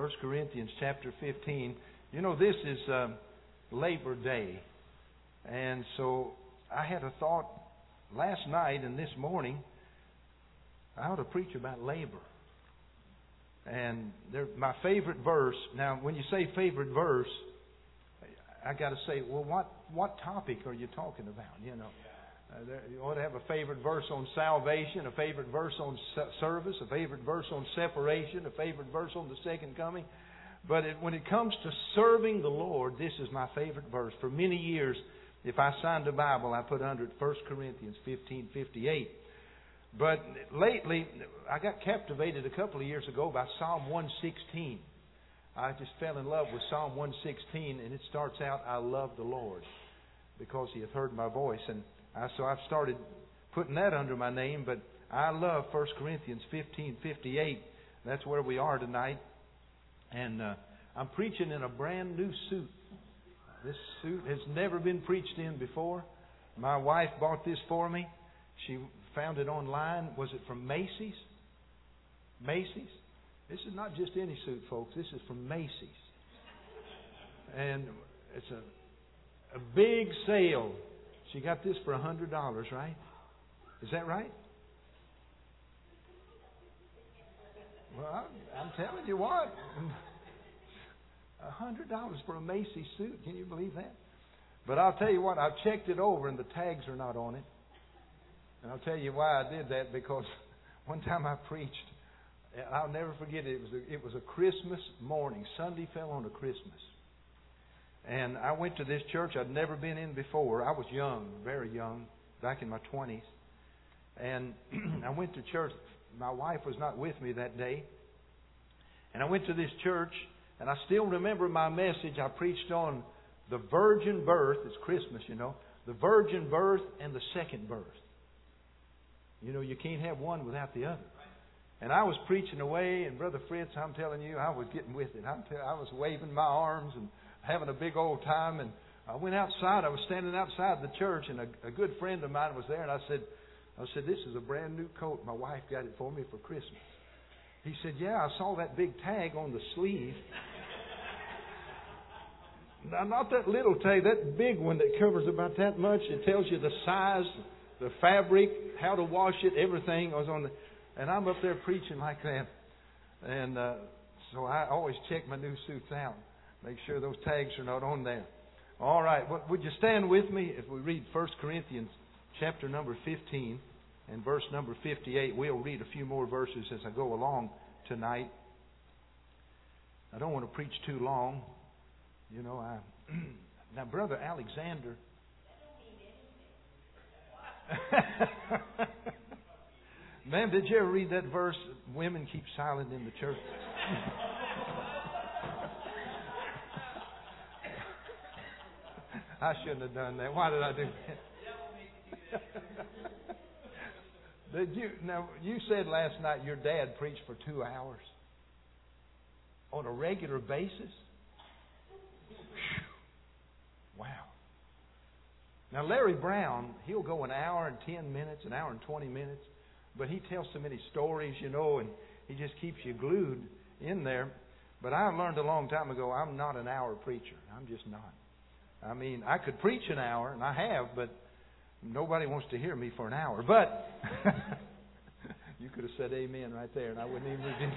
1 Corinthians chapter 15. You know, this is Labor Day. And so I had a thought last night and this morning, I ought to preach about labor. And my favorite verse. Now, when you say favorite verse, I got to say, well, what topic are you talking about? You know, you ought to have a favorite verse on salvation, a favorite verse on service, a favorite verse on separation, a favorite verse on the second coming. But when it comes to serving the Lord, this is my favorite verse. For many years, if I signed a Bible, I put under it 1 Corinthians 15:58. But lately, I got captivated a couple of years ago by Psalm 116. I just fell in love with Psalm 116, and it starts out, I love the Lord, because He hath heard my voice. And so I've started putting that under my name, but I love 1 Corinthians 15:58. That's where we are tonight. And I'm preaching in a brand new suit. This suit has never been preached in before. My wife bought this for me. She found it online. Was it from Macy's? Macy's? This is not just any suit, folks. This is from Macy's. And it's a big sale. She got this for $100, right? Is that right? Well, I'm telling you what. $100 for a Macy's suit. Can you believe that? But I'll tell you what, I've checked it over and the tags are not on it. And I'll tell you why I did that, because one time I preached, I'll never forget it. It was a Christmas morning. Sunday fell on a Christmas. And I went to this church I'd never been in before. I was young, very young, back in my 20s. And I went to church. My wife was not with me that day. And I went to this church, and I still remember my message. I preached on the virgin birth. It's Christmas, you know. The virgin birth and the second birth. You know, you can't have one without the other. And I was preaching away, and Brother Fritz, I'm telling you, I was getting with it. I was waving my arms and having a big old time. And I went outside. I was standing outside the church, and a good friend of mine was there. And I said, this is a brand new coat. My wife got it for me for Christmas. He said, yeah, I saw that big tag on the sleeve. Now, not that little tag, that big one that covers about that much. It tells you the size, the fabric, how to wash it, everything was on the... And I'm up there preaching like that. And so I always check my new suits out. Make sure those tags are not on there. All right. Well, would you stand with me if we read 1 Corinthians chapter number 15 and verse number 58. We'll read a few more verses as I go along tonight. I don't want to preach too long. You know, now, Brother Alexander... Man, did you ever read that verse, women keep silent in the church? I shouldn't have done that. Why did I do that? Now, you said last night your dad preached for 2 hours on a regular basis? Wow. Now, Larry Brown, he'll go an hour and 10 minutes, an hour and 20 minutes. But he tells so many stories, you know, and he just keeps you glued in there. But I learned a long time ago, I'm not an hour preacher. I'm just not. I mean, I could preach an hour, and I have, but nobody wants to hear me for an hour. But you could have said amen right there, and I wouldn't even rebuke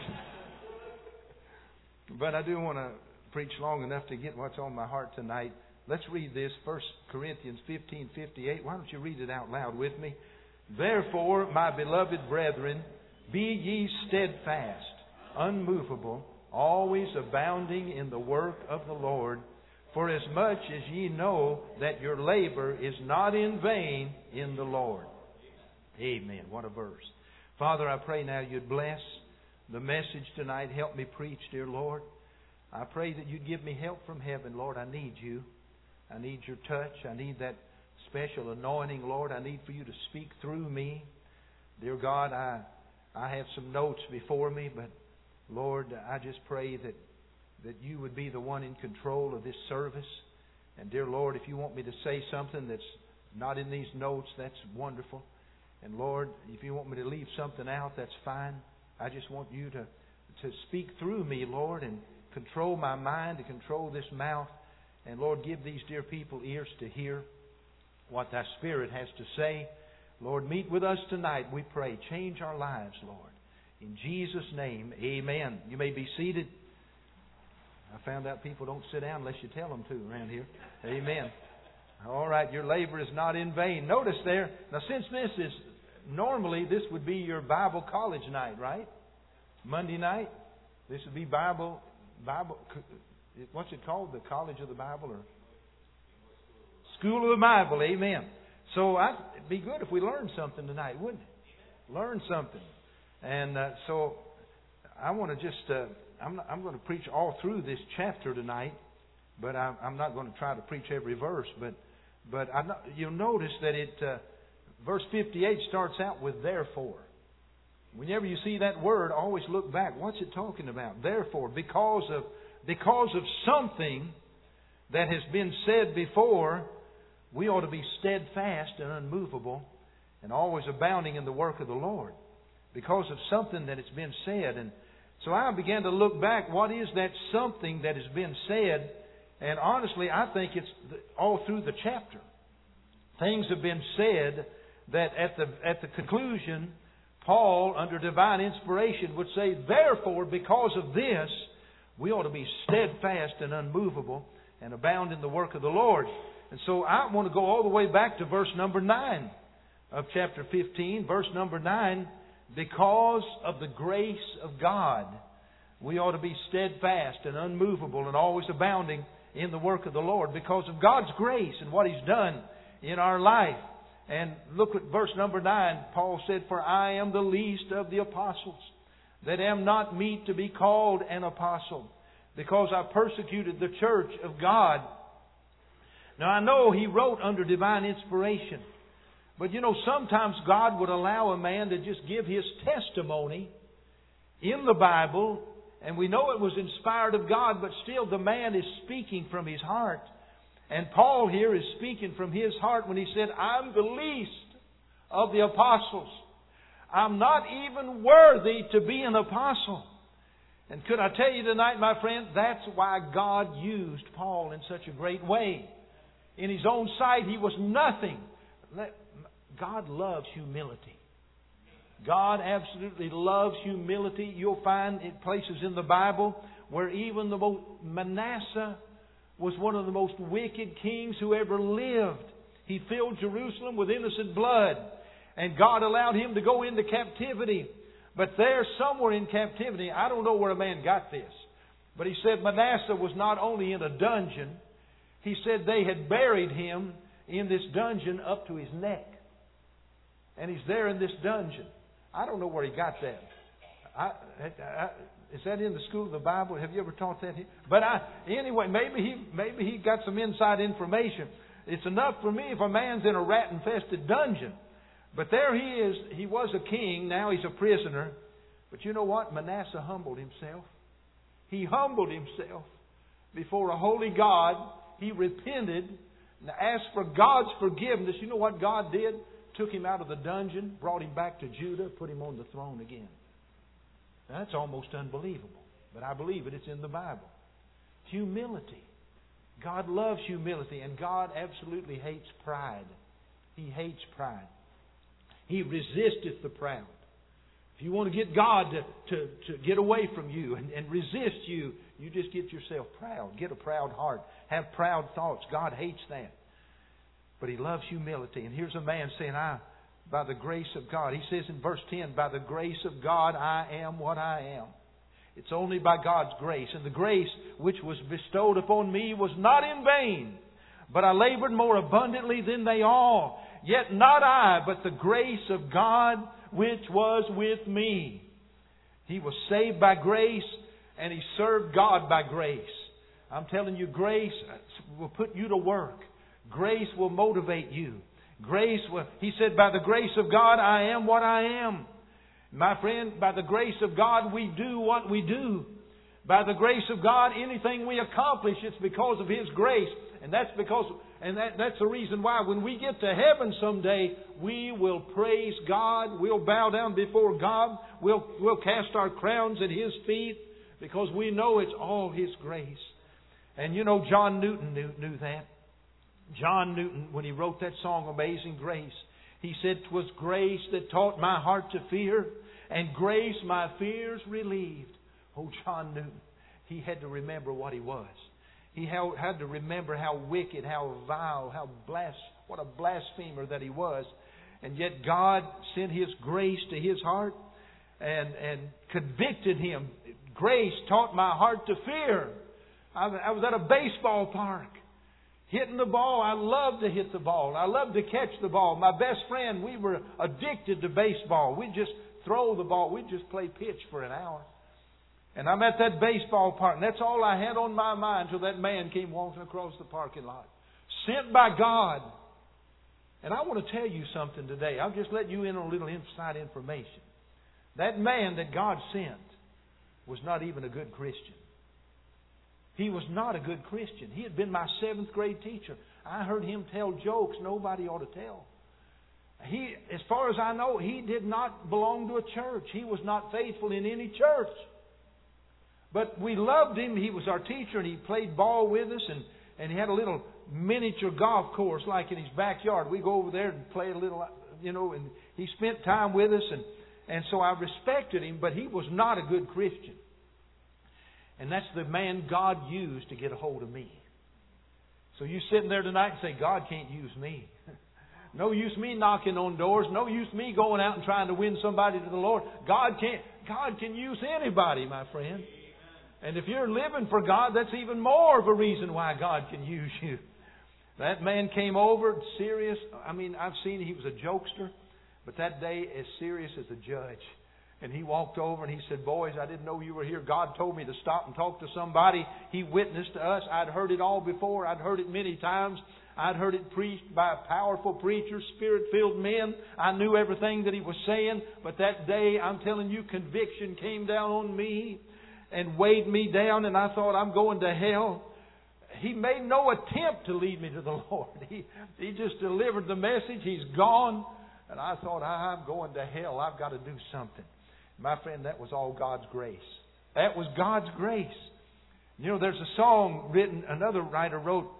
you. But I do want to preach long enough to get what's on my heart tonight. Let's read this, 1 Corinthians 15:58. Why don't you read it out loud with me? Therefore, my beloved brethren, be ye steadfast, unmovable, always abounding in the work of the Lord, for as much as ye know that your labor is not in vain in the Lord. Amen. What a verse. Father, I pray now you'd bless the message tonight. Help me preach, dear Lord. I pray that you'd give me help from heaven, Lord. I need you. I need your touch. I need that special anointing, Lord. I need for you to speak through me. Dear God, I have some notes before me, but Lord, I just pray that you would be the one in control of this service. And dear Lord, if you want me to say something that's not in these notes, that's wonderful. And Lord, if you want me to leave something out, that's fine. I just want you to speak through me, Lord, and control my mind, to control this mouth. And Lord, give these dear people ears to hear what Thy Spirit has to say. Lord, meet with us tonight, we pray. Change our lives, Lord. In Jesus' name, amen. You may be seated. I found out people don't sit down unless you tell them to around here. Amen. All right, your labor is not in vain. Notice there, now since this is, normally this would be your Bible college night, right? Monday night. This would be Bible, what's it called? The College of the Bible or School of the Bible, amen. So it'd be good if we learned something tonight, wouldn't it? Learn something. And so I want to just, I'm going to preach all through this chapter tonight, but I'm not going to try to preach every verse. But you'll notice that verse 58 starts out with therefore. Whenever you see that word, always look back. What's it talking about? Therefore, because of something that has been said before, we ought to be steadfast and unmovable and always abounding in the work of the Lord. Because of something that has been said. And so I began to look back. What is that something that has been said? And honestly, I think it's all through the chapter. Things have been said that at the conclusion, Paul, under divine inspiration, would say, therefore, because of this, we ought to be steadfast and unmovable and abound in the work of the Lord. And so I want to go all the way back to verse number 9 of chapter 15. Verse number 9, because of the grace of God, we ought to be steadfast and unmovable and always abounding in the work of the Lord. Because of God's grace and what He's done in our life. And look at verse number 9. Paul said, for I am the least of the apostles, that am not meet to be called an apostle, because I persecuted the church of God. Now I know he wrote under divine inspiration. But you know, sometimes God would allow a man to just give his testimony in the Bible. And we know it was inspired of God, but still the man is speaking from his heart. And Paul here is speaking from his heart when he said, I'm the least of the apostles. I'm not even worthy to be an apostle. And could I tell you tonight, my friend, that's why God used Paul in such a great way. In his own sight, he was nothing. God loves humility. God absolutely loves humility. You'll find in places in the Bible where even Manasseh was one of the most wicked kings who ever lived. He filled Jerusalem with innocent blood. And God allowed him to go into captivity. But there, somewhere in captivity, I don't know where a man got this, but he said Manasseh was not only in a dungeon, he said they had buried him in this dungeon up to his neck. And he's there in this dungeon. I don't know where he got that. Is that in the School of the Bible? Have you ever taught that here? But anyway, maybe he got some inside information. It's enough for me if a man's in a rat-infested dungeon. But there he is. He was a king. Now he's a prisoner. But you know what? Manasseh humbled himself. He humbled himself before a holy God. He repented and asked for God's forgiveness. You know what God did? Took him out of the dungeon, brought him back to Judah, put him on the throne again. Now, that's almost unbelievable. But I believe it. It's in the Bible. Humility. God loves humility. And God absolutely hates pride. He hates pride. He resisteth the proud. If you want to get God to get away from you and resist you, you just get yourself proud. Get a proud heart. Have proud thoughts. God hates that. But He loves humility. And here's a man saying, by the grace of God. He says in verse 10, by the grace of God I am what I am. It's only by God's grace. And the grace which was bestowed upon me was not in vain, but I labored more abundantly than they all. Yet not I, but the grace of God which was with me. He was saved by grace, and he served God by grace. I'm telling you, grace will put you to work. Grace will motivate you. Grace will, he said, by the grace of God I am what I am. My friend, by the grace of God we do what we do. By the grace of God, anything we accomplish, it's because of His grace. And that's the reason why when we get to heaven someday, we will praise God. We'll bow down before God. We'll cast our crowns at His feet. because we know it's all His grace. And you know, John Newton knew that. John Newton, when he wrote that song, Amazing Grace, he said, "'Twas grace that taught my heart to fear, and grace my fears relieved." Oh, John Newton, he had to remember what he was. He had to remember how wicked, how vile, what a blasphemer that he was. And yet God sent His grace to his heart and convicted him. Grace taught my heart to fear. I was at a baseball park hitting the ball. I loved to hit the ball. I loved to catch the ball. My best friend, we were addicted to baseball. We'd just throw the ball. We'd just play pitch for an hour. And I'm at that baseball park, and that's all I had on my mind till that man came walking across the parking lot. Sent by God. And I want to tell you something today. I'll just let you in on a little inside information. That man that God sent was not even a good Christian. He was not a good Christian. He had been my 7th grade teacher. I heard him tell jokes nobody ought to tell. As far as I know, he did not belong to a church. He was not faithful in any church. But we loved him. He was our teacher, and he played ball with us, and he had a little miniature golf course like in his backyard. We go over there and play a little, and he spent time with us, and so I respected him, but he was not a good Christian. And that's the man God used to get a hold of me. So you sitting there tonight and say, "God can't use me." No use me knocking on doors. No use me going out and trying to win somebody to the Lord. God can use anybody, my friend. And if you're living for God, that's even more of a reason why God can use you. That man came over serious. I've seen he was a jokester, but that day as serious as a judge. And he walked over and he said, "Boys, I didn't know you were here. God told me to stop and talk to somebody." He witnessed to us. I'd heard it all before. I'd heard it many times. I'd heard it preached by powerful preachers, Spirit-filled men. I knew everything that he was saying. But that day, I'm telling you, conviction came down on me and weighed me down, and I thought, I'm going to hell. He made no attempt to lead me to the Lord. He just delivered the message. He's gone. And I thought, I'm going to hell. I've got to do something. My friend, that was all God's grace. That was God's grace. There's a song written, another writer wrote,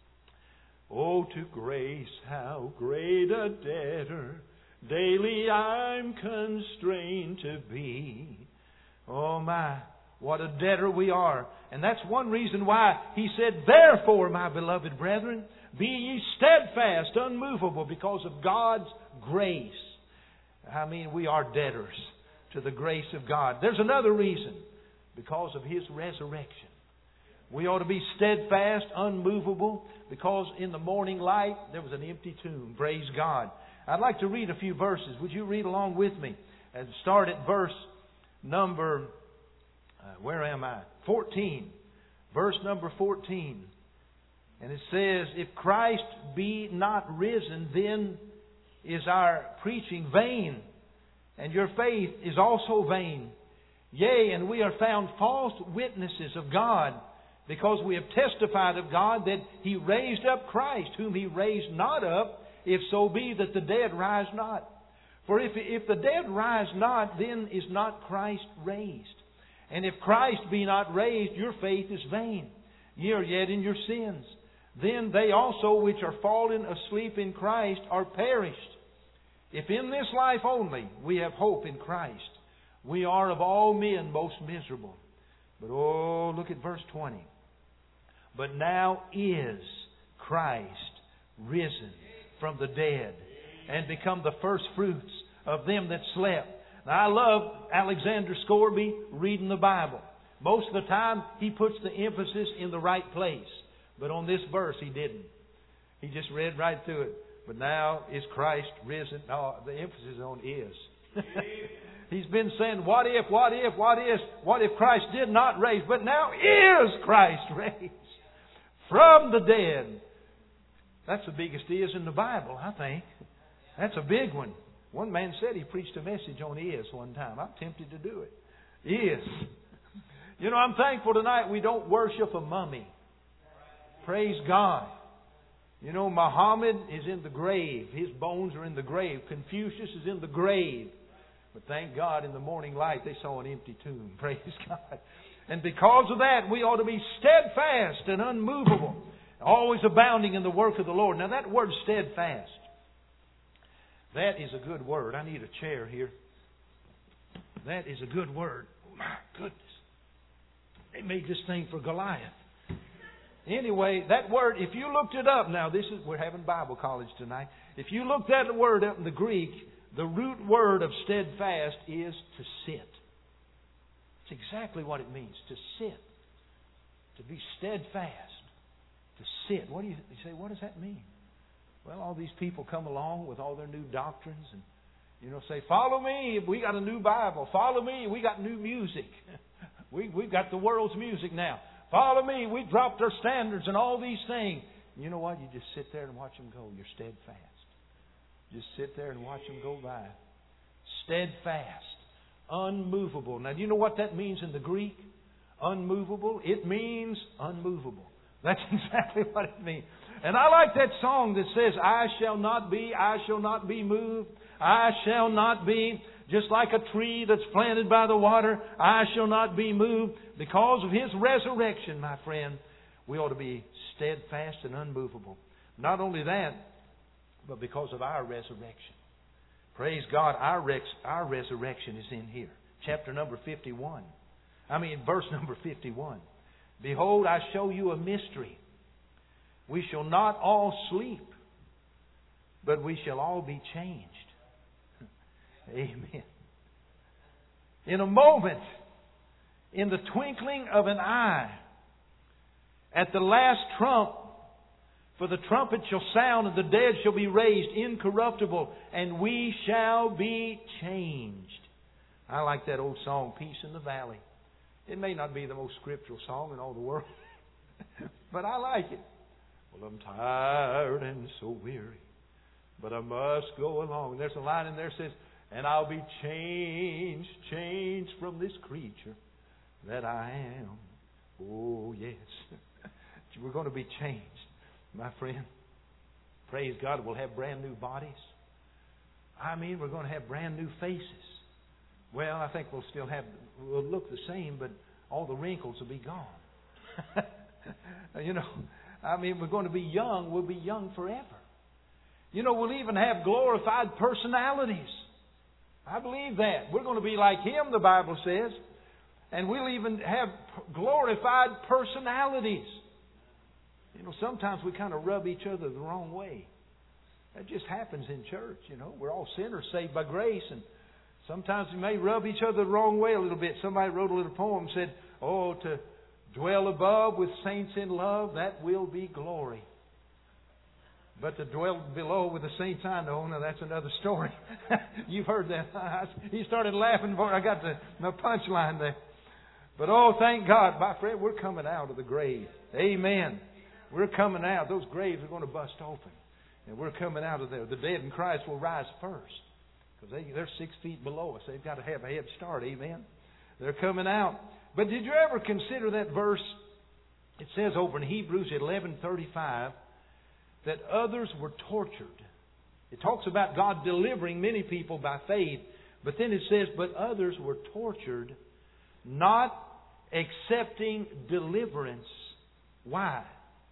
"Oh, to grace, how great a debtor daily I'm constrained to be. Oh my, what a debtor we are." And that's one reason why he said, "Therefore, my beloved brethren, be ye steadfast, unmovable, because of God's grace." We are debtors to the grace of God. There's another reason. Because of His resurrection. We ought to be steadfast, unmovable, because in the morning light there was an empty tomb. Praise God. I'd like to read a few verses. Would you read along with me? And start at verse number, 14. Verse number 14. And it says, "If Christ be not risen, then is our preaching vain, and your faith is also vain. Yea, and we are found false witnesses of God, because we have testified of God that He raised up Christ, whom He raised not up, if so be that the dead rise not. For if the dead rise not, then is not Christ raised. And if Christ be not raised, your faith is vain. Ye are yet in your sins. Then they also which are fallen asleep in Christ are perished. If in this life only we have hope in Christ, we are of all men most miserable." But look at verse 20. "But now is Christ risen from the dead, and become the first fruits of them that slept." Now, I love Alexander Scourby reading the Bible. Most of the time, he puts the emphasis in the right place. But on this verse, he didn't. He just read right through it. But now is Christ risen. No, the emphasis is on is. He's been saying, what if Christ did not raise? But now is Christ raised from the dead. That's the biggest is in the Bible, I think. That's a big one. One man said he preached a message on is one time. I'm tempted to do it. Is. I'm thankful tonight we don't worship a mummy. Praise God. Muhammad is in the grave. His bones are in the grave. Confucius is in the grave. But thank God in the morning light they saw an empty tomb. Praise God. And because of that, we ought to be steadfast and unmovable, always abounding in the work of the Lord. Now that word steadfast, that is a good word. I need a chair here. That is a good word. Oh, my goodness. They made this thing for Goliath. Anyway, that word, if you looked it up, now we're having Bible college tonight. If you looked that word up in the Greek, the root word of steadfast is to sit. It's exactly what it means, to sit. To be steadfast. To sit. What do you say, what does that mean? Well, all these people come along with all their new doctrines and, say, follow me, we got a new Bible. Follow me, we got new music. We've got the world's music now. Follow me, we dropped our standards and all these things. And you know what? You just sit there and watch them go. You're steadfast. Just sit there and watch them go by. Steadfast. Unmovable. Now, do you know what that means in the Greek? Unmovable. It means unmovable. That's exactly what it means. And I like that song that says, I shall not be moved. I shall not be, just like a tree that's planted by the water, I shall not be moved. Because of His resurrection, my friend, we ought to be steadfast and unmovable. Not only that, but because of our resurrection. Praise God, our resurrection is in here. Chapter number 51. Verse number 51. Behold, I show you a mystery. We shall not all sleep, but we shall all be changed. Amen. In a moment, in the twinkling of an eye, at the last trump, for the trumpet shall sound, and the dead shall be raised incorruptible, and we shall be changed. I like that old song, Peace in the Valley. It may not be the most scriptural song in all the world, but I like it. Well, I'm tired and so weary, but I must go along. There's a line in there that says, and I'll be changed from this creature that I am. Oh, yes. We're going to be changed, my friend. Praise God, we'll have brand new bodies. We're going to have brand new faces. Well, I think we'll look the same, but all the wrinkles will be gone. We're going to be young. We'll be young forever. We'll even have glorified personalities. I believe that. We're going to be like Him, the Bible says. And we'll even have glorified personalities. Sometimes we kind of rub each other the wrong way. That just happens in church, We're all sinners saved by grace. And sometimes we may rub each other the wrong way a little bit. Somebody wrote a little poem and said, oh, to dwell above with saints in love, that will be glory. But to dwell below with the saints I know, now that's another story. You've heard that. He started laughing before I got to my punchline there. But oh, thank God, my friend, we're coming out of the grave. Amen. We're coming out. Those graves are going to bust open. And we're coming out of there. The dead in Christ will rise first. Because they're 6 feet below us. They've got to have a head start. Amen. They're coming out. But did you ever consider that verse? It says over in Hebrews 11:35 that others were tortured. It talks about God delivering many people by faith. But then it says, but others were tortured, not accepting deliverance. Why?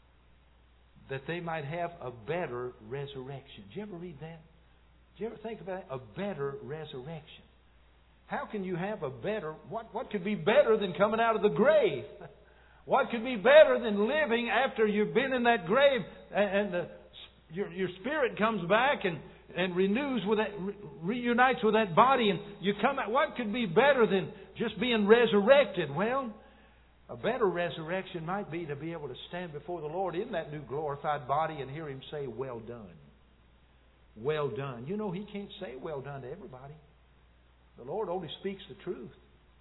That they might have a better resurrection. Did you ever read that? Did you ever think about that? A better resurrection. How can you have a better... What could be better than coming out of the grave? What could be better than living after you've been in that grave and your spirit comes back and renews with that, reunites with that body and you come out? What could be better than just being resurrected? Well, a better resurrection might be to be able to stand before the Lord in that new glorified body and hear Him say, well done. Well done. He can't say well done to everybody. The Lord only speaks the truth.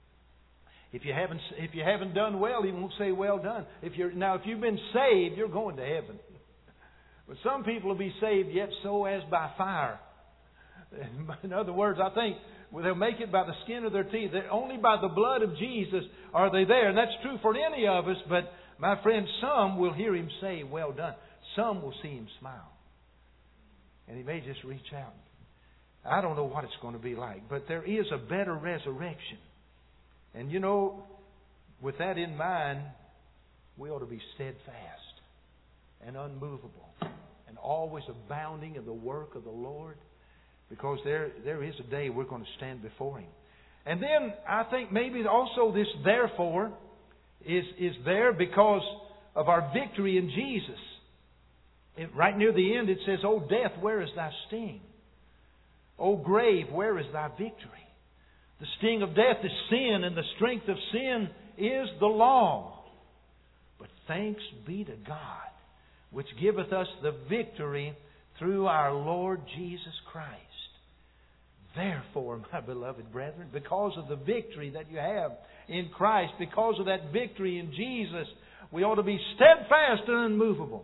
If you haven't done well, He won't say well done. If you've been saved, you're going to heaven. But some people will be saved yet so as by fire. In other words, I think they'll make it by the skin of their teeth. Only by the blood of Jesus are they there. And that's true for any of us. But my friend, some will hear Him say, well done. Some will see Him smile. And He may just reach out. I don't know what it's going to be like. But there is a better resurrection. And with that in mind, we ought to be steadfast and unmovable and always abounding in the work of the Lord, because there is a day we're going to stand before Him. And then I think maybe also this therefore is there because of our victory in Jesus. Right near the end it says, O death, where is thy sting? O grave, where is thy victory? The sting of death is sin, and the strength of sin is the law. But thanks be to God, which giveth us the victory through our Lord Jesus Christ. Therefore, my beloved brethren, because of the victory that you have in Christ, because of that victory in Jesus, we ought to be steadfast and unmovable.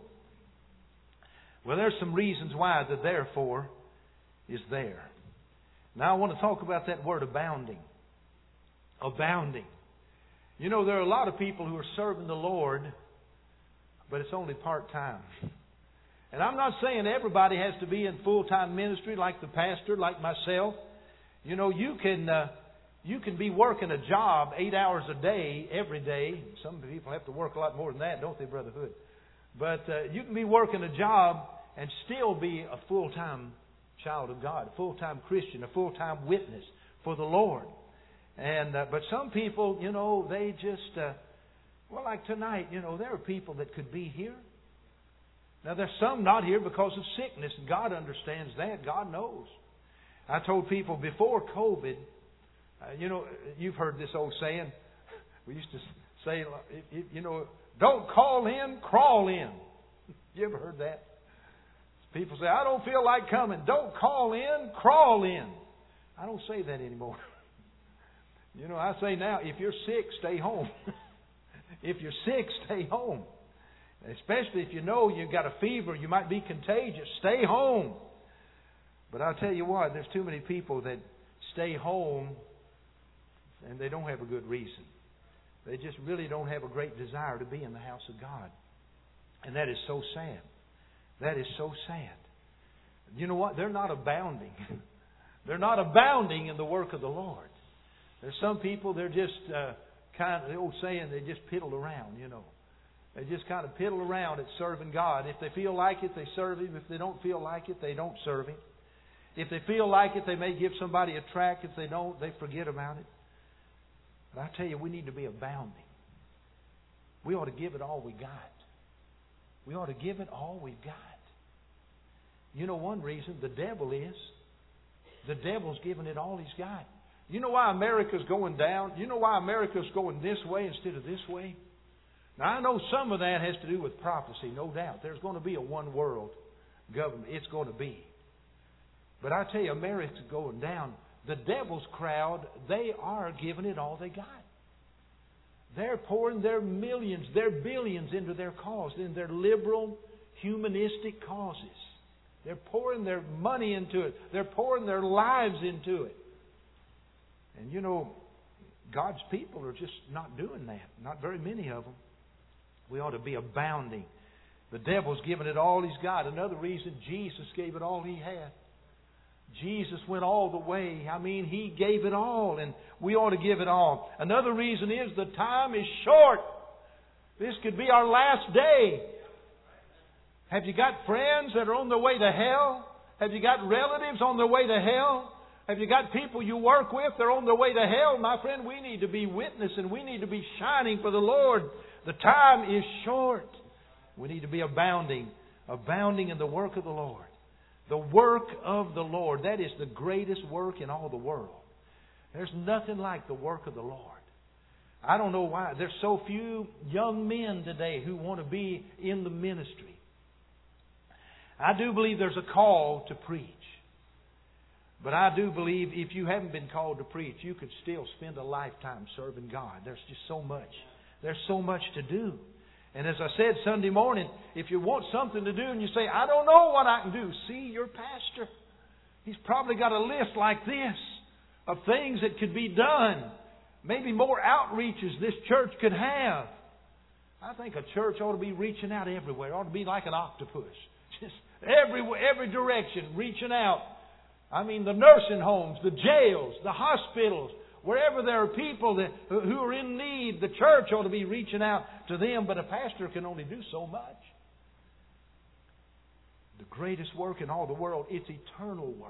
Well, there's some reasons why the therefore is there. Now I want to talk about that word abounding. Abounding. You know, there are a lot of people who are serving the Lord, but it's only part-time. And I'm not saying everybody has to be in full-time ministry like the pastor, like myself. You know, you can be working a job 8 hours a day, every day. Some people have to work a lot more than that, don't they, Brother Hood? But you can be working a job and still be a full-time child of God, a full-time Christian, a full-time witness for the Lord. And but some people, you know, they just, like tonight, you know, there are people that could be here. Now, there's some not here because of sickness. God understands that. God knows. I told people before COVID, you know, you've heard this old saying. We used to say, you know, don't call in, crawl in. You ever heard that? People say, I don't feel like coming. Don't call in, crawl in. I don't say that anymore. You know, I say now, if you're sick, stay home. If you're sick, stay home. Especially if you know you've got a fever, you might be contagious. Stay home. But I'll tell you what, there's too many people that stay home and they don't have a good reason. They just really don't have a great desire to be in the house of God. And that is so sad. That is so sad. You know what? They're not abounding. They're not abounding in the work of the Lord. There's some people, they're just kind of, the old saying, they just piddle around, you know. They just kind of piddle around at serving God. If they feel like it, they serve Him. If they don't feel like it, they don't serve Him. If they feel like it, they may give somebody a tract. If they don't, they forget about it. But I tell you, we need to be abounding. We ought to give it all we got. We ought to give it all we've got. You know one reason? The devil is. The devil's giving it all he's got. You know why America's going down? You know why America's going this way instead of this way? Now, I know some of that has to do with prophecy, no doubt. There's going to be a one world government. It's going to be. But I tell you, America's going down. The devil's crowd, they are giving it all they got. They're pouring their millions, their billions into their cause, in their liberal, humanistic causes. They're pouring their money into it. They're pouring their lives into it. And you know, God's people are just not doing that. Not very many of them. We ought to be abounding. The devil's giving it all he's got. Another reason, Jesus gave it all he had. Jesus went all the way. I mean, He gave it all, and we ought to give it all. Another reason is the time is short. This could be our last day. Have you got friends that are on their way to hell? Have you got relatives on their way to hell? Have you got people you work with that are on their way to hell? My friend, we need to be witnessing. We need to be shining for the Lord. The time is short. We need to be abounding in the work of the Lord. The work of the Lord. That is the greatest work in all the world. There's nothing like the work of the Lord. I don't know why. There's so few young men today who want to be in the ministry. I do believe there's a call to preach. But I do believe if you haven't been called to preach, you could still spend a lifetime serving God. There's just so much. There's so much to do. And as I said Sunday morning, if you want something to do and you say, I don't know what I can do, see your pastor. He's probably got a list like this of things that could be done. Maybe more outreaches this church could have. I think a church ought to be reaching out everywhere. It ought to be like an octopus. Just every direction, reaching out. I mean, the nursing homes, the jails, the hospitals, Wherever there are people who are in need, the church ought to be reaching out to them, but a pastor can only do so much. The greatest work in all the world, it's eternal work.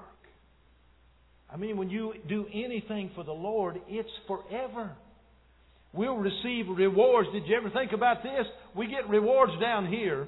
I mean, when you do anything for the Lord, it's forever. We'll receive rewards. Did you ever think about this? We get rewards down here.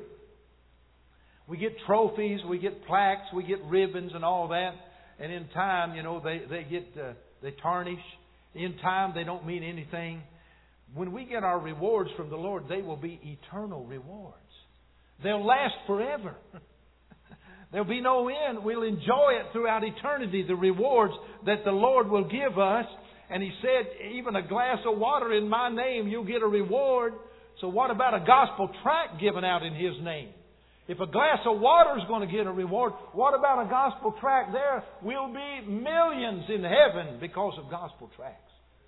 We get trophies, we get plaques, we get ribbons and all that. And in time, they tarnish. In time, they don't mean anything. When we get our rewards from the Lord, they will be eternal rewards. They'll last forever. There'll be no end. We'll enjoy it throughout eternity, the rewards that the Lord will give us. And He said, even a glass of water in my name, you'll get a reward. So what about a gospel tract given out in His name? If a glass of water is going to get a reward, what about a gospel tract? There will be millions in heaven because of gospel tracts.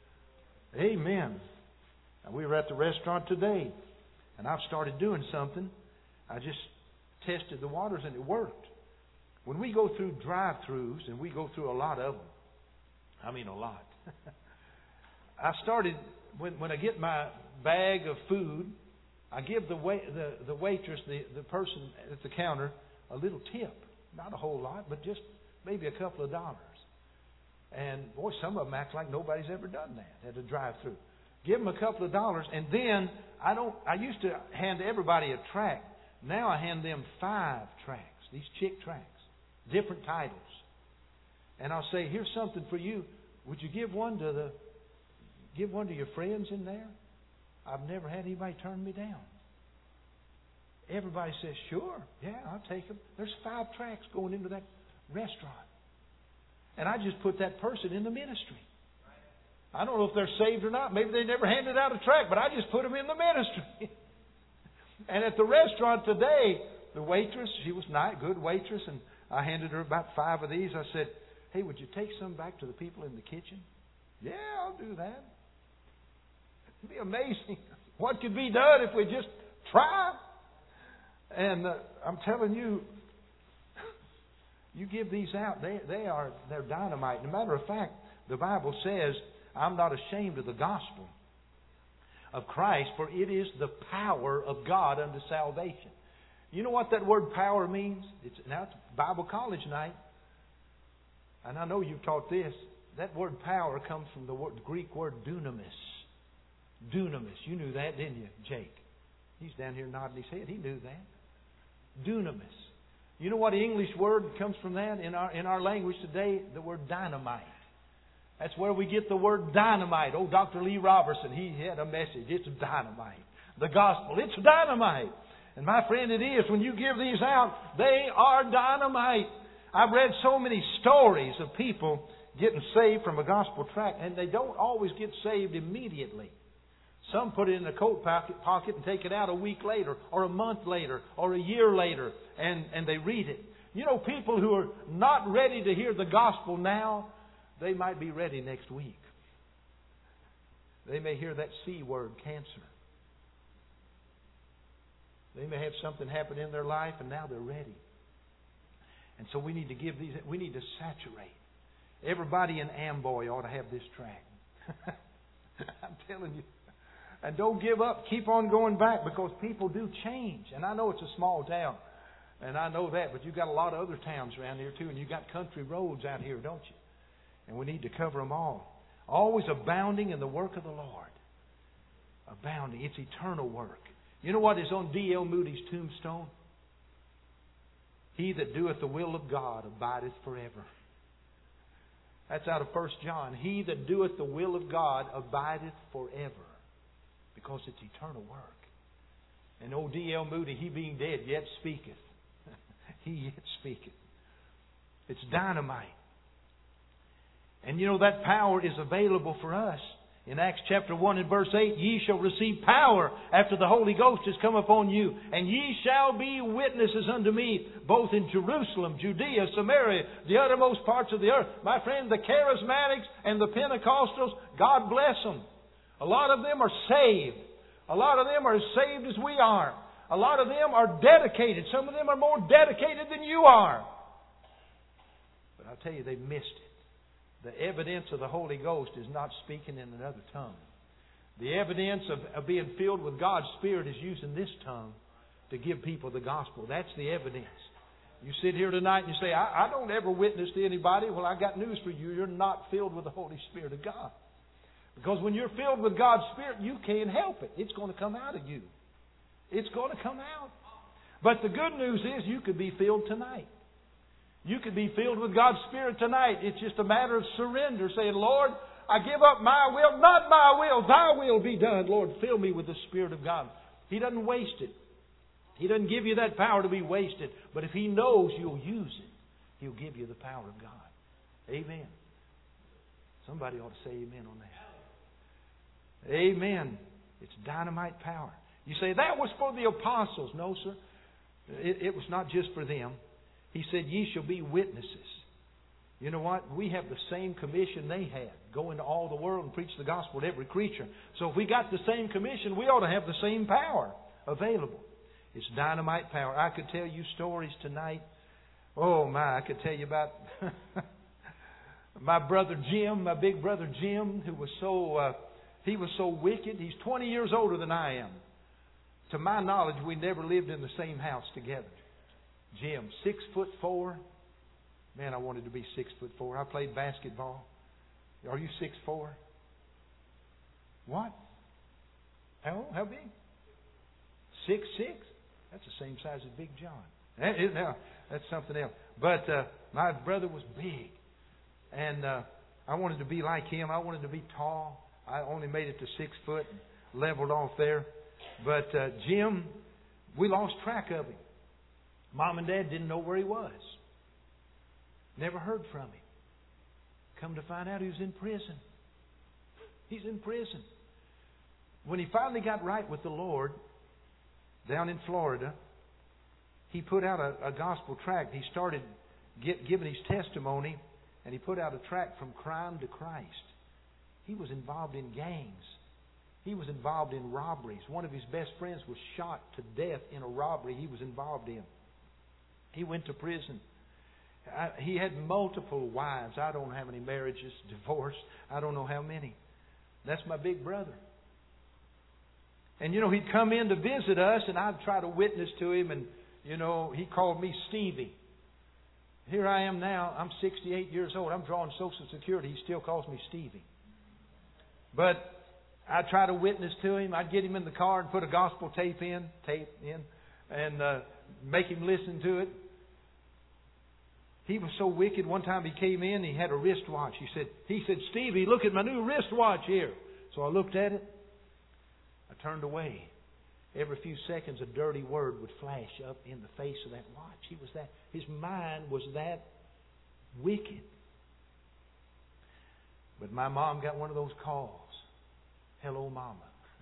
Amen. Now, we were at the restaurant today, and I've started doing something. I just tested the waters, and it worked. When we go through drive-thrus, and we go through a lot of them, I mean a lot. I started, when I get my bag of food, I give the waitress, the person at the counter, a little tip. Not a whole lot, but just maybe a couple of dollars. And boy, some of them act like nobody's ever done that at a drive-thru. Give them a couple of dollars, and then I used to hand everybody a tract. Now I hand them 5 tracts, these chick tracts, different titles. And I'll say, here's something for you. Would you give one to your friends in there? I've never had anybody turn me down. Everybody says, sure, yeah, I'll take them. There's 5 tracts going into that restaurant. And I just put that person in the ministry. I don't know if they're saved or not. Maybe they never handed out a tract, but I just put them in the ministry. And at the restaurant today, the waitress, she was nice, good waitress, and I handed her about 5 of these. I said, hey, would you take some back to the people in the kitchen? Yeah, I'll do that. It'd be amazing what could be done if we just try. And I'm telling you, you give these out, they're dynamite. As a matter of fact, the Bible says, I'm not ashamed of the gospel of Christ, for it is the power of God unto salvation. You know what that word power means? It's Bible college night. And I know you've taught this. That word power comes from the Greek word dunamis. Dunamis. You knew that, didn't you, Jake? He's down here nodding his head. He knew that. Dunamis. You know what English word comes from that in our language today? The word dynamite. That's where we get the word dynamite. Oh, Dr. Lee Robertson, he had a message. It's dynamite. The gospel, it's dynamite. And my friend, it is. When you give these out, they are dynamite. I've read so many stories of people getting saved from a gospel tract, and they don't always get saved immediately. Some put it in a coat pocket and take it out a week later, or a month later, or a year later, and they read it. You know, people who are not ready to hear the gospel now, they might be ready next week. They may hear that C word, cancer. They may have something happen in their life, and now they're ready. And so we need to give these, we need to saturate. Everybody in Amboy ought to have this tract. I'm telling you. And don't give up. Keep on going back, because people do change. And I know it's a small town, and I know that, but you've got a lot of other towns around here too, and you've got country roads out here, don't you? And we need to cover them all. Always abounding in the work of the Lord. Abounding. It's eternal work. You know what is on D.L. Moody's tombstone? He that doeth the will of God abideth forever. That's out of 1 John. He that doeth the will of God abideth forever. Because it's eternal work. And old D.L. Moody, he being dead, yet speaketh. He yet speaketh. It's dynamite. And you know that power is available for us. In Acts chapter 1 and verse 8, ye shall receive power after the Holy Ghost has come upon you, and ye shall be witnesses unto me, both in Jerusalem, Judea, Samaria, the uttermost parts of the earth. My friend, the Charismatics and the Pentecostals, God bless them. A lot of them are saved. A lot of them are as saved as we are. A lot of them are dedicated. Some of them are more dedicated than you are. But I'll tell you, they missed it. The evidence of the Holy Ghost is not speaking in another tongue. The evidence of being filled with God's Spirit is using this tongue to give people the gospel. That's the evidence. You sit here tonight and you say, I don't ever witness to anybody. Well, I got news for you. You're not filled with the Holy Spirit of God. Because when you're filled with God's Spirit, you can't help it. It's going to come out of you. It's going to come out. But the good news is you could be filled tonight. You could be filled with God's Spirit tonight. It's just a matter of surrender, saying, Lord, I give up my will, not my will, Thy will be done. Lord, fill me with the Spirit of God. He doesn't waste it. He doesn't give you that power to be wasted. But if He knows you'll use it, He'll give you the power of God. Amen. Somebody ought to say amen on that. Amen. It's dynamite power. You say, that was for the apostles. No, sir. It was not just for them. He said, ye shall be witnesses. You know what? We have the same commission they had. Go into all the world and preach the gospel to every creature. So if we got the same commission, we ought to have the same power available. It's dynamite power. I could tell you stories tonight. Oh my, I could tell you about my brother Jim, my big brother Jim, who was he was so wicked. He's 20 years older than I am. To my knowledge, we never lived in the same house together. Jim, 6'4". Man, I wanted to be 6'4". I played basketball. Are you 6'4"? What? How big? 6'6". That's the same size as Big John. Now, that's something else. But my brother was big. And I wanted to be like him. I wanted to be tall. I only made it to 6 foot and leveled off there. But Jim, we lost track of him. Mom and Dad didn't know where he was. Never heard from him. Come to find out he was in prison. He's in prison. When he finally got right with the Lord, down in Florida, he put out a gospel tract. He started giving his testimony, and he put out a tract from crime to Christ. He was involved in gangs. He was involved in robberies. One of his best friends was shot to death in a robbery he was involved in. He went to prison. He had multiple wives. I don't know how many marriages, divorced. I don't know how many. That's my big brother. And, he'd come in to visit us, and I'd try to witness to him, and, he called me Stevie. Here I am now. I'm 68 years old. I'm drawing Social Security. He still calls me Stevie. But I'd try to witness to him. I'd get him in the car and put a gospel tape in, and make him listen to it. He was so wicked. One time he came in, he had a wristwatch. He said, Stevie, look at my new wristwatch here. So I looked at it. I turned away. Every few seconds, a dirty word would flash up in the face of that watch. His mind was that wicked. But my mom got one of those calls. Hello, Mama.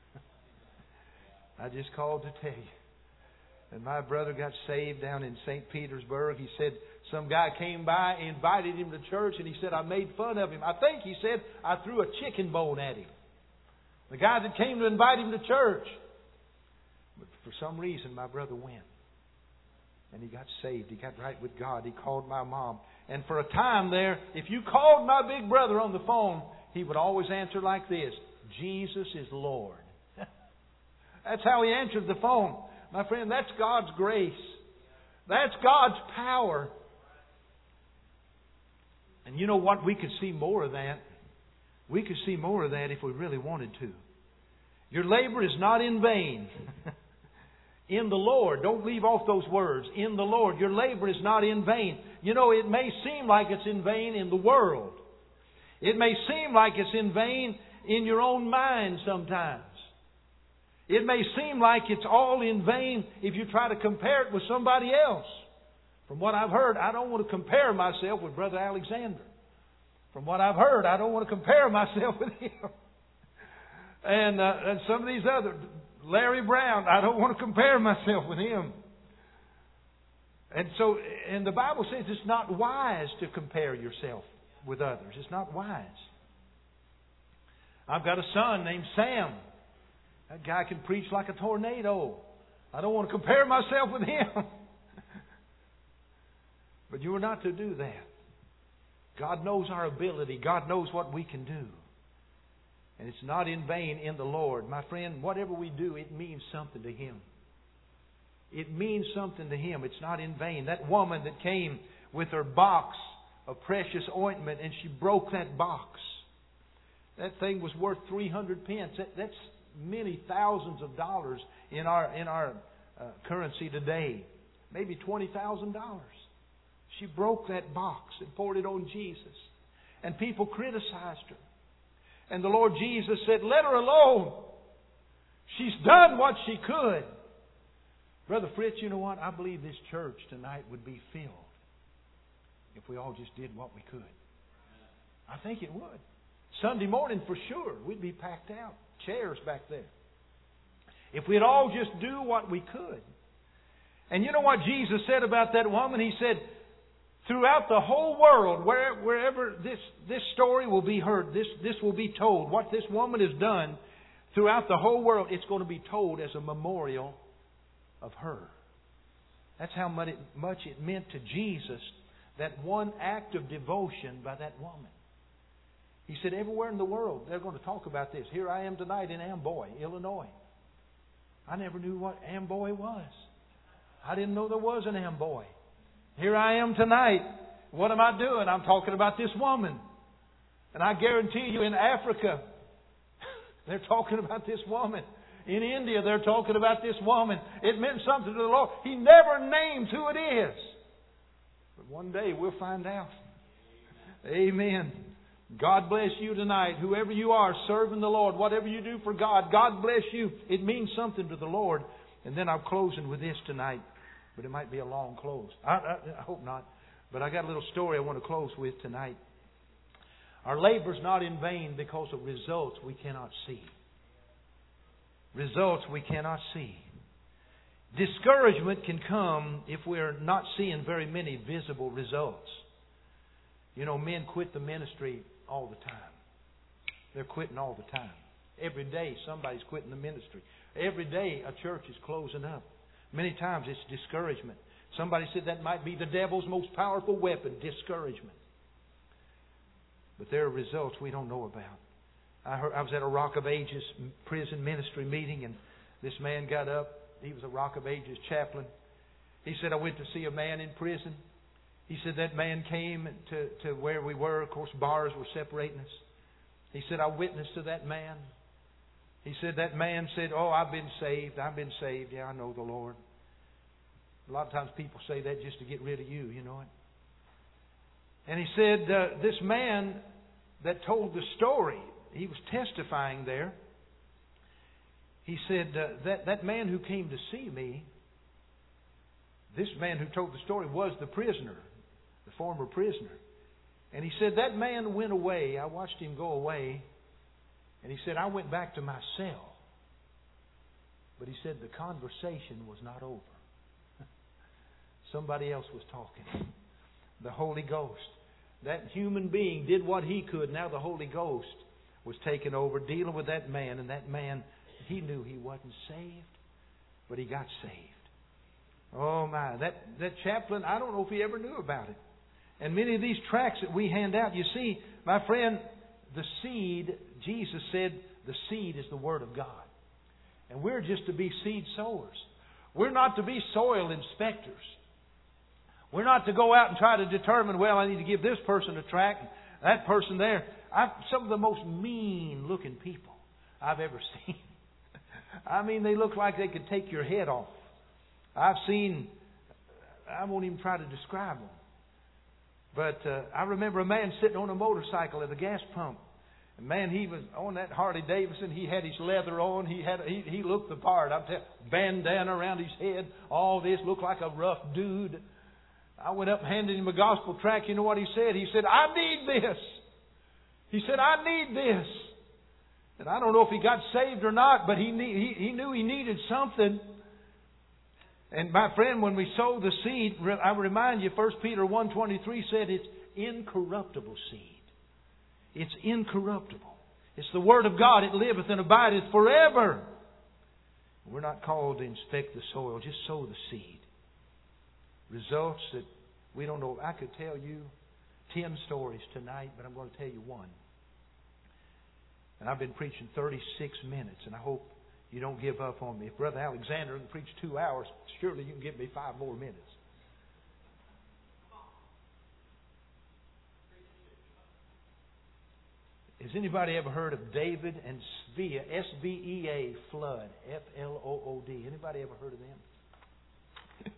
I just called to tell you. And my brother got saved down in St. Petersburg. He said some guy came by, invited him to church, and he said, I made fun of him. I think he said I threw a chicken bone at him. The guy that came to invite him to church. But for some reason, my brother went. And he got saved. He got right with God. He called my mom. And for a time there, if you called my big brother on the phone, he would always answer like this: Jesus is Lord. That's how he answered the phone. My friend, that's God's grace. That's God's power. And you know what? We could see more of that. We could see more of that if we really wanted to. Your labor is not in vain. In the Lord. Don't leave off those words. In the Lord. Your labor is not in vain. It may seem like it's in vain in the world. It may seem like it's in vain in your own mind sometimes. It may seem like it's all in vain if you try to compare it with somebody else. From what I've heard, I don't want to compare myself with Brother Alexander. From what I've heard, I don't want to compare myself with him. And some of these other, Larry Brown, I don't want to compare myself with him. And the Bible says it's not wise to compare yourself with others. It's not wise. I've got a son named Sam. That guy can preach like a tornado. I don't want to compare myself with him. But you are not to do that. God knows our ability. God knows what we can do. And it's not in vain in the Lord. My friend, whatever we do, it means something to Him. It means something to Him. It's not in vain. That woman that came with her box of precious ointment and she broke that box. That thing was worth 300 pence. That's many thousands of dollars in our currency today. Maybe $20,000. She broke that box and poured it on Jesus. And people criticized her. And the Lord Jesus said, "Let her alone. She's done what she could." Brother Fritz, you know what? I believe this church tonight would be filled if we all just did what we could. I think it would. Sunday morning for sure, we'd be packed out. Chairs back there. If we'd all just do what we could. And you know what Jesus said about that woman? He said, throughout the whole world, wherever this story will be heard, this will be told. What this woman has done throughout the whole world, it's going to be told as a memorial of her. That's how much it meant to Jesus, that one act of devotion by that woman. He said, everywhere in the world, they're going to talk about this. Here I am tonight in Amboy, Illinois. I never knew what Amboy was. I didn't know there was an Amboy. Here I am tonight. What am I doing? I'm talking about this woman. And I guarantee you in Africa, they're talking about this woman. In India, they're talking about this woman. It meant something to the Lord. He never names who it is. But one day we'll find out. Amen. God bless you tonight. Whoever you are serving the Lord, whatever you do for God, God bless you. It means something to the Lord. And then I'm closing with this tonight. But it might be a long close. I hope not. But I got a little story I want to close with tonight. Our labor's not in vain because of results we cannot see. Results we cannot see. Discouragement can come if we're not seeing very many visible results. You know, men quit the ministry all the time. They're quitting all the time. Every day somebody's quitting the ministry. Every day a church is closing up. Many times it's discouragement. Somebody said that might be the devil's most powerful weapon, discouragement. But there are results we don't know about. I was at a Rock of Ages prison ministry meeting, and this man got up. He was a Rock of Ages chaplain. He said, I went to see a man in prison. He said that man came to where we were. Of course, bars were separating us. He said, I witnessed to that man. He said that man said, oh, I've been saved. I've been saved. Yeah, I know the Lord. A lot of times people say that just to get rid of you, you know it. And he said, this man that told the story, he was testifying there. He said, that man who came to see me, this man who told the story was the prisoner, the former prisoner. And he said, that man went away. I watched him go away. And he said, I went back to my cell. But he said, the conversation was not over. Somebody else was talking. The Holy Ghost. That human being did what he could. Now the Holy Ghost was taking over, dealing with that man. And that man, he knew he wasn't saved, but he got saved. Oh my, that chaplain, I don't know if he ever knew about it. And many of these tracts that we hand out, you see, my friend, the seed, Jesus said, the seed is the Word of God. And we're just to be seed sowers. We're not to be soil inspectors. We're not to go out and try to determine, well, I need to give this person a tract, that person there. Some of the most mean-looking people I've ever seen. I mean, they look like they could take your head off. I've seen, I won't even try to describe them. But I remember a man sitting on a motorcycle at a gas pump. And man, he was on that Harley Davidson. He had his leather on. He looked the part. I'm telling you, bandana around his head. All this looked like a rough dude. I went up and handed him a gospel tract. You know what he said? He said, I need this. He said, I need this. And I don't know if he got saved or not, but he knew he needed something. And my friend, when we sow the seed, I remind you, 1 Peter 1:23 said it's incorruptible seed. It's incorruptible. It's the Word of God. It liveth and abideth forever. We're not called to inspect the soil. Just sow the seed. Results that we don't know. I could tell you 10 stories tonight, but I'm going to tell you one. And I've been preaching 36 minutes, and I hope you don't give up on me. If Brother Alexander can preach 2 hours, surely you can give me 5 more minutes. Has anybody ever heard of David and Svea, S-V-E-A, Flood, F-L-O-O-D? Anybody ever heard of them?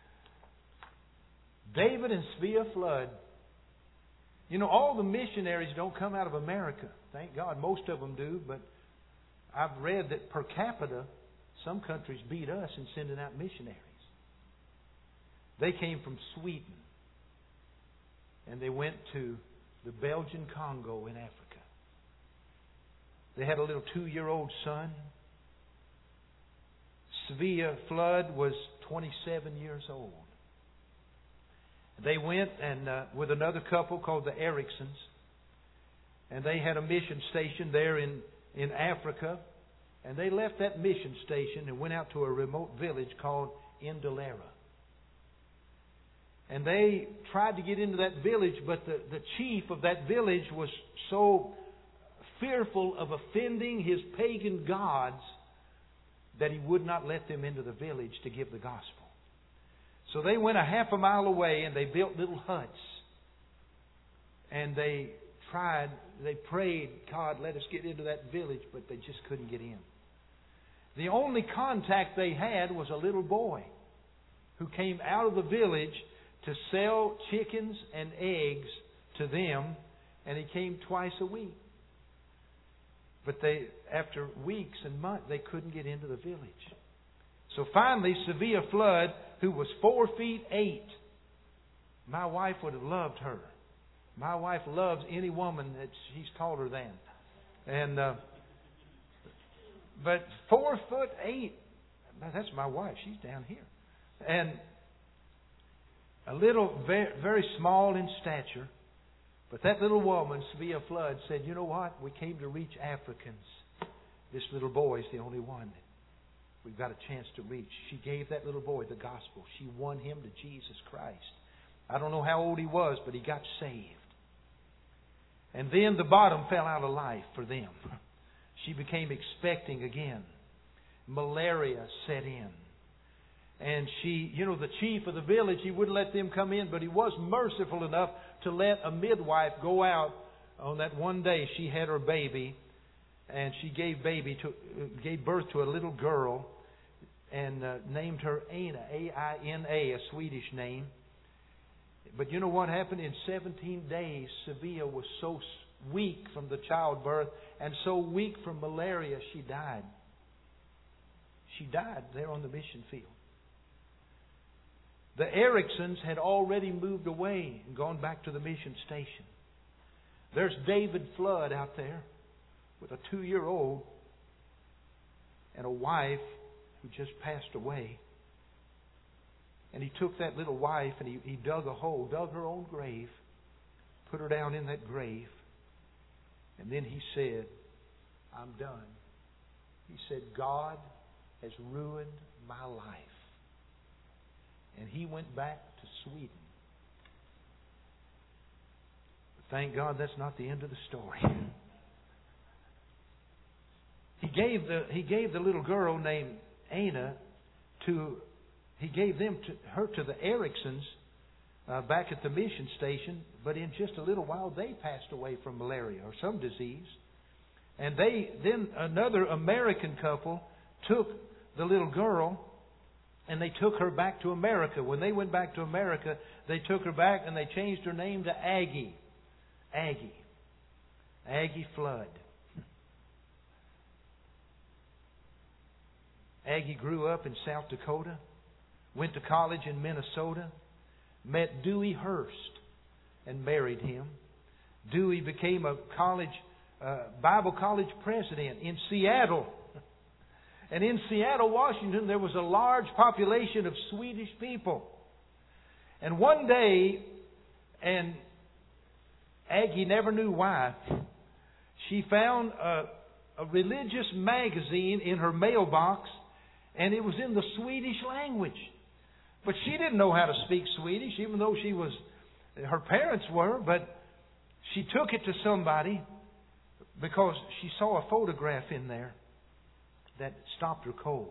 David and Svea Flood. You know, all the missionaries don't come out of America. Thank God most of them do, but I've read that per capita, some countries beat us in sending out missionaries. They came from Sweden, and they went to the Belgian Congo in Africa. They had a little 2-year-old son. Svea Flood was 27 years old. They went and with another couple called the Ericksons, and they had a mission station there in Africa. And they left that mission station and went out to a remote village called Indalera. And they tried to get into that village, but the chief of that village was so fearful of offending his pagan gods that he would not let them into the village to give the gospel. So they went a half a mile away and they built little huts. And they prayed, God, let us get into that village, but they just couldn't get in. The only contact they had was a little boy who came out of the village to sell chickens and eggs to them, and he came twice a week. But after weeks and months, they couldn't get into the village. So finally, Svea Flood, who was 4'8", my wife would have loved her. My wife loves any woman that she's taller than. And but 4'8", that's my wife. She's down here. And a little, very, very small in stature. But that little woman, Svea Flood, said, you know what? We came to reach Africans. This little boy is the only one that we've got a chance to reach. She gave that little boy the gospel. She won him to Jesus Christ. I don't know how old he was, but he got saved. And then the bottom fell out of life for them. She became expecting again. Malaria set in. And the chief of the village, he wouldn't let them come in, but he was merciful enough to let a midwife go out on that one day. She had her baby, and she gave birth to a little girl, and named her Aina, A-I-N-A, a Swedish name. But you know what happened? In 17 days, Svea was so weak from the childbirth and so weak from malaria, she died. She died there on the mission field. The Ericksons had already moved away and gone back to the mission station. There's David Flood out there with a 2-year-old and a wife who just passed away. And he took that little wife and he dug a hole, dug her own grave, put her down in that grave. And then he said, I'm done. He said, God has ruined my life. And he went back to Sweden. But thank God that's not the end of the story. He gave the little girl named Aina he gave her to the Ericksons back at the mission station. But in just a little while, they passed away from malaria or some disease. And then another American couple took the little girl and they took her back to America. When they went back to America, they took her back and they changed her name to Aggie. Aggie Flood. Aggie grew up in South Dakota, went to college in Minnesota, met Dewey Hurst and married him. Dewey became a Bible college president in Seattle. And in Seattle, Washington, there was a large population of Swedish people. And one day, and Aggie never knew why, she found a religious magazine in her mailbox, and it was in the Swedish language. But she didn't know how to speak Swedish, even though she was Her parents were, but she took it to somebody because she saw a photograph in there that stopped her cold.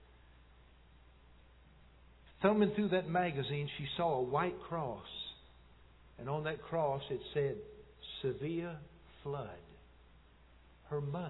Thumbing through that magazine, she saw a white cross. And on that cross it said, Sevilla Flood, her mother.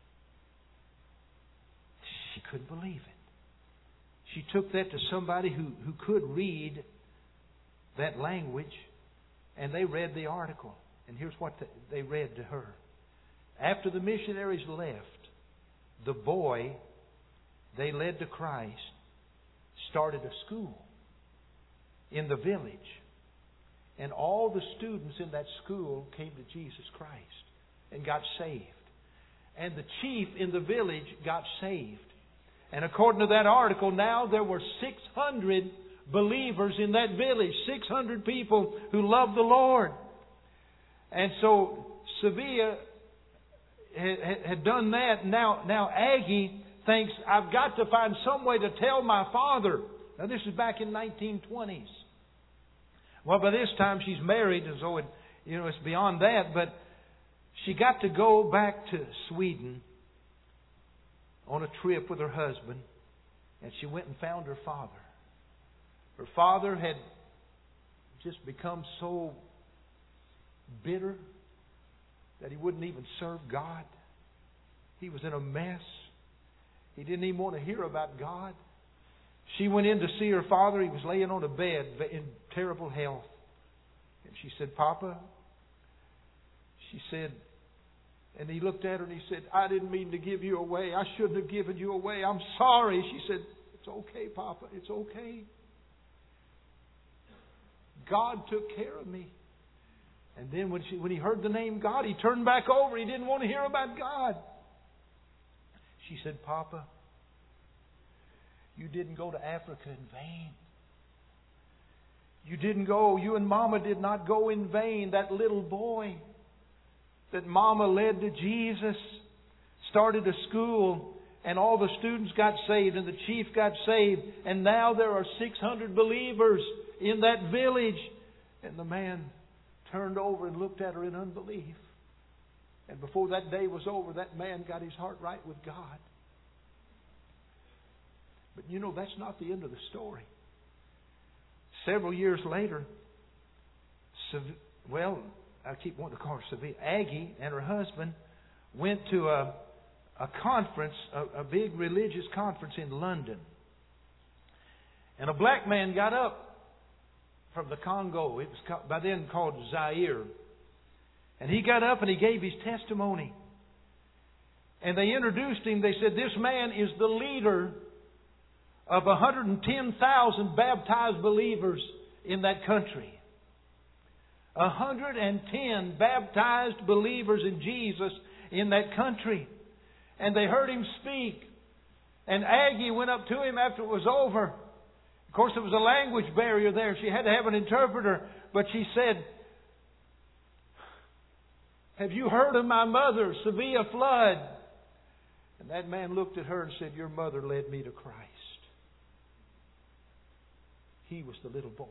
She couldn't believe it. She took that to somebody who could read that language, and they read the article. And here's what they read to her. After the missionaries left, the boy they led to Christ started a school in the village. And all the students in that school came to Jesus Christ and got saved. And the chief in the village got saved. And according to that article, now there were 600 believers in that village. 600 people who loved the Lord. And so Sevilla had done that. Now Aggie thinks, I've got to find some way to tell my father. Now this is back in 1920s. Well, by this time she's married, and so it's beyond that. But she got to go back to Sweden on a trip with her husband, and she went and found her father. Her father had just become so bitter that he wouldn't even serve God. He was in a mess. He didn't even want to hear about God. She went in to see her father. He was laying on a bed in terrible health. And she said, Papa, she said, and he looked at her and he said, I didn't mean to give you away. I shouldn't have given you away. I'm sorry. She said, it's okay, Papa. It's okay. God took care of me. And then when he heard the name God, he turned back over. He didn't want to hear about God. She said, Papa, you didn't go to Africa in vain. You and Mama did not go in vain. That little boy that Mama led to Jesus started a school, and all the students got saved, and the chief got saved, and now there are 600 believers in that village. And the man turned over and looked at her in unbelief. And before that day was over, that man got his heart right with God. But that's not the end of the story. Several years later, I keep wanting to call her Sevilla, Aggie and her husband went to a conference, a big religious conference in London. And a black man got up from the Congo. It was by then called Zaire. And he got up and he gave his testimony. And they introduced him. They said, this man is the leader of 110,000 baptized believers in that country. 110 baptized believers in Jesus in that country. And they heard him speak. And Aggie went up to him after it was over. Of course, there was a language barrier there. She had to have an interpreter. But she said, have you heard of my mother, Sevilla Flood? And that man looked at her and said, your mother led me to Christ. He was the little boy.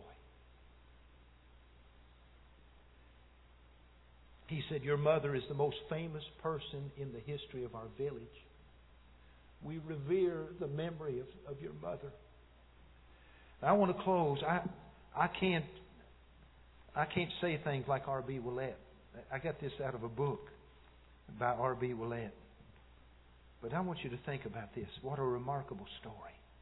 He said, your mother is the most famous person in the history of our village. We revere the memory of your mother. I want to close. I can't say things like R.B. Willett. I got this out of a book by R.B. Willett. But I want you to think about this. What a remarkable story.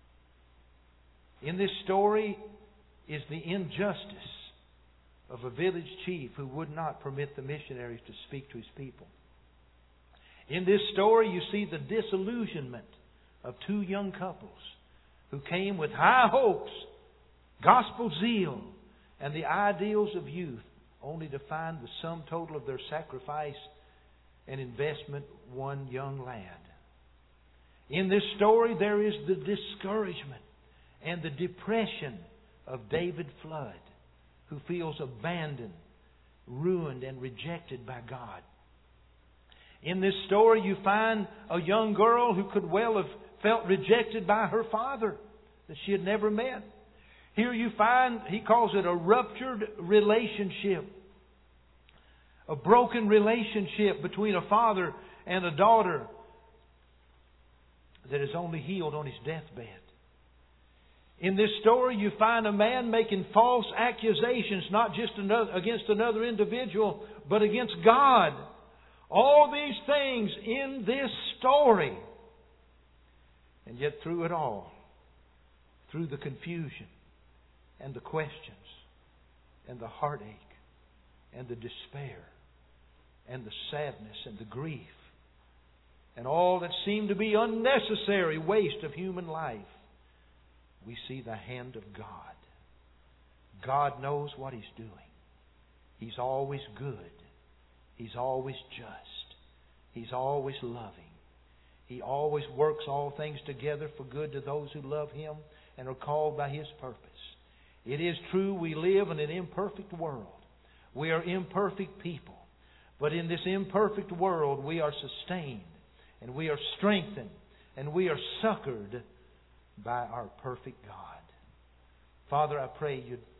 In this story is the injustice of a village chief who would not permit the missionaries to speak to his people. In this story you see the disillusionment of two young couples who came with high hopes, gospel zeal, and the ideals of youth, only to find the sum total of their sacrifice and investment one young lad. In this story there is the discouragement and the depression of David Flood, who feels abandoned, ruined, and rejected by God. In this story you find a young girl who could well have felt rejected by her father that she had never met. Here you find, he calls it a ruptured relationship. A broken relationship between a father and a daughter that is only healed on his deathbed. In this story, you find a man making false accusations, not just against another individual, but against God. All these things in this story. And yet through it all, through the confusion and the questions and the heartache and the despair and the sadness and the grief and all that seemed to be unnecessary waste of human life, we see the hand of God. God knows what He's doing. He's always good. He's always just. He's always loving. He always works all things together for good to those who love Him and are called by His purpose. It is true we live in an imperfect world. We are imperfect people. But in this imperfect world we are sustained and we are strengthened and we are succored by our perfect God. Father, I pray You'd